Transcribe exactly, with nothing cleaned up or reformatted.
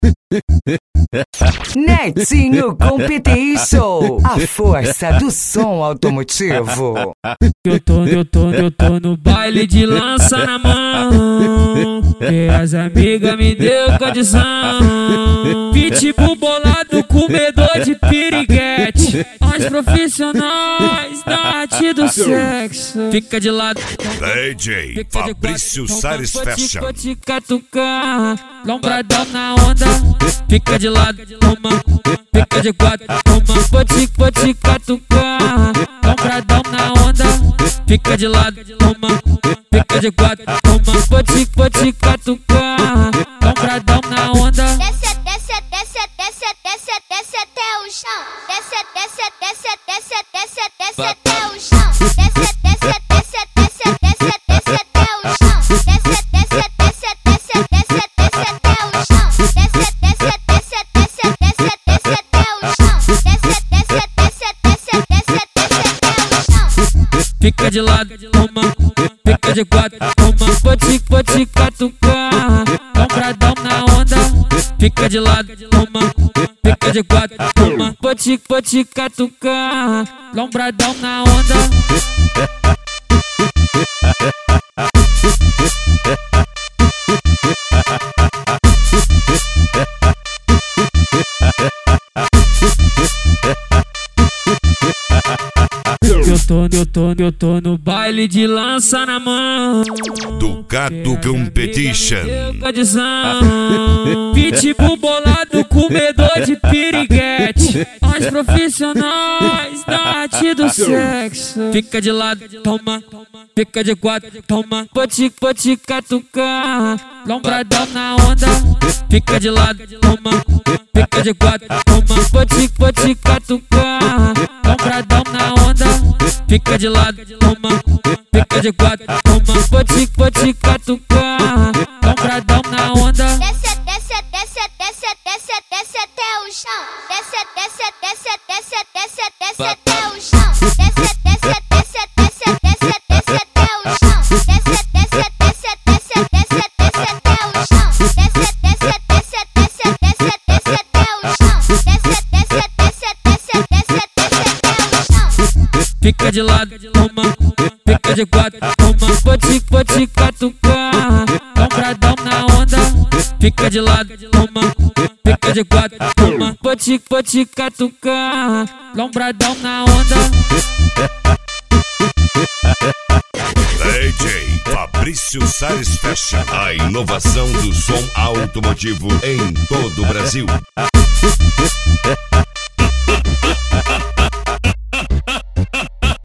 Netinho Competition, a força do som automotivo. Eu tô, eu tô, eu tô no baile de lança na mão, que as amigas me deu condição. Pitbull bolado, comedor de piriguete, os profissionais da arte do sexo. Fica de lado, D J Fabrício Salles Fashion. Pode te catucar, lombradão na onda. Fica de lado, toma, fica de quatro, toma. Pode, pode te catucar, lombradão na onda. Fica de lado, toma, fica de quatro, toma. Pode, pode te catucar, lombradão na onda. Desce, desce, desce, desce, desce, desce até o chão. Desce, desce, desce, desce, desce, desce até o chão. Desce, desce, desce, desce, desce, desce até o chão. Desce, desce, desce, desce, desce, desce até o chão. Desce, desce, desce, desce, desce, desce até o chão. Desce, desce, desce, desce, desce, desce até o chão. Fica de lado, toma, fica de quatro, toma. Pode, pode catucar, lombradão na onda. Fica de lado, toma, fica de quatro, toma. Pode, pode catucar, lombradão na onda. Eu tô, eu tô, eu tô no baile de lança na mão, Ducato Competition. Pitbull bolado, comedor de piriguete, os profissionais da arte do sexo. Fica de lado, toma, fica de quatro, toma. Pode, pode catucar, lombradão na onda. Fica de lado, toma, fica de quatro, toma. Pode, pode catucar, lombradão na onda. Fica de lado, toma, fica de quatro, toma. Pode, pode catucar, lombradão na onda. Desce, desce, desce, desce, desce, desce até o chão. Desce, desce, desce, desce, desce, desce até o chão. Desce, desce, desce, desce, desce, desce até o chão. Desce, desce, desce, desce, desce, desce até o chão. Desce, desce, desce, desce, desce, desce até o chão. Desce, desce, desce, desce, desce, desce até o chão. Fica de lado, toma, fica de quatro, toma. Pode, pode catucar, lombradão na onda. Fica de lado, toma, fica de quatro, toma. Pode, pode catucar, lombradão na onda. D J Fabrício Salles Fashion. A inovação do som automotivo em todo o Brasil.